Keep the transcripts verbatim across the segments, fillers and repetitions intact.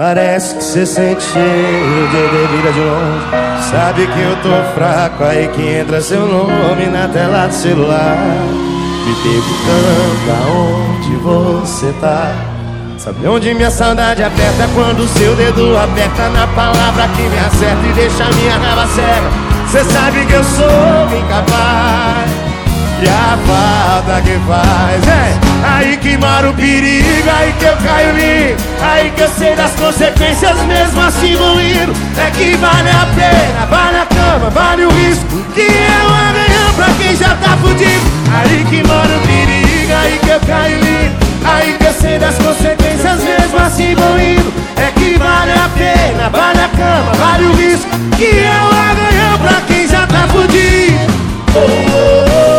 Parece que cê sente cheiro de bebida de longe. Sabe que eu tô fraco, aí que entra seu nome na tela do celular. Me perguntando aonde você tá. Sabe onde minha saudade aperta? Quando seu dedo aperta na palavra que me acerta e deixa minha raiva cega. Cê sabe que eu sou incapaz. E a falta que faz é aí que mora o perigo, aí que eu caio lindo, aí que eu sei das consequências mesmo assim vou indo. É que vale a pena, vale a cama, vale o risco, que é um amanhã pra quem já tá fudido. Aí que mora o perigo, aí que eu caio lindo, aí que eu sei das consequências mesmo assim vou indo. É que vale a pena, vale a cama, vale o risco, que é um amanhã pra quem já tá fudido. Oh, oh, oh.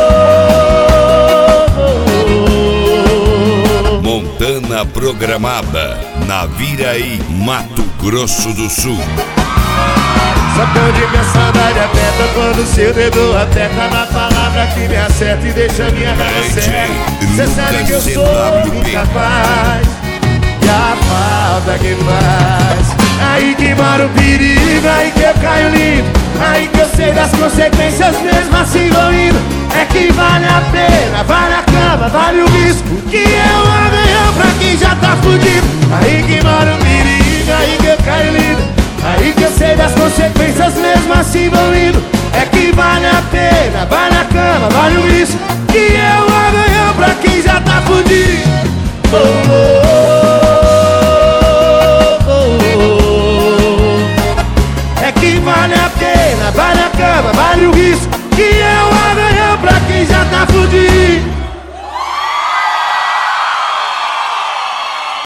Montana Programada, Naviraí, Mato Grosso do Sul. Sabe onde minha saudade aperta? Quando seu dedo aperta na palavra que me acerta e deixa minha raiva cega. Cê sabe que eu sou incapaz. E a falta que faz aí que mora o perigo, aí que eu caio lindo, aí que eu sei das consequências mesmo assim vou indo. É que vale a pena, vale a cama, vale o risco, que é um amanhã pra quem já tá fudido. Aí que mora o perigo, aí que eu caio lindo, aí que eu sei das consequências mesmo assim vou indo. É que vale a pena, vale a cama, vale o risco, que é um amanhã pra quem já tá fudido. Oh, oh.